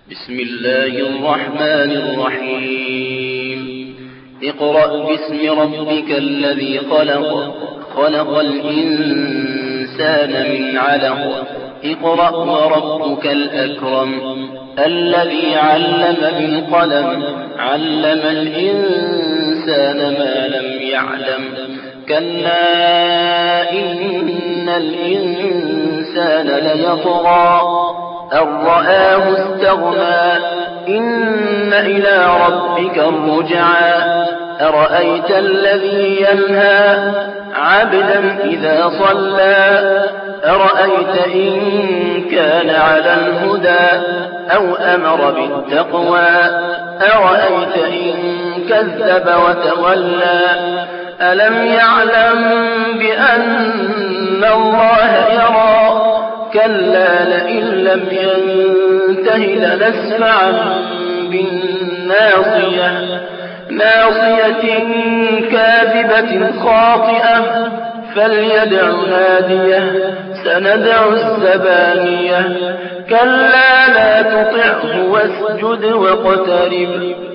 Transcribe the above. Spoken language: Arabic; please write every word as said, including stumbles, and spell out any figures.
بسم الله الرحمن الرحيم اقرأ باسم ربك الذي خلق خلق الإنسان من علق اقرأ وربك الأكرم الذي علم بالقلم علم الإنسان ما لم يعلم كلا إن الإنسان ليطغى أن رآه استغنى إن إلى ربك الرجعى أرأيت الذي ينهى عبدا إذا صلى أرأيت إن كان على الهدى أو أمر بالتقوى أرأيت إن كذب وتولى ألم يعلم بأن الله يرى كلا لئن لم ينته لنسفعا بالناصية ناصية كاذبة خاطئة فليدع ناديه سندع الزبانية كلا لا تطعه واسجد واقترب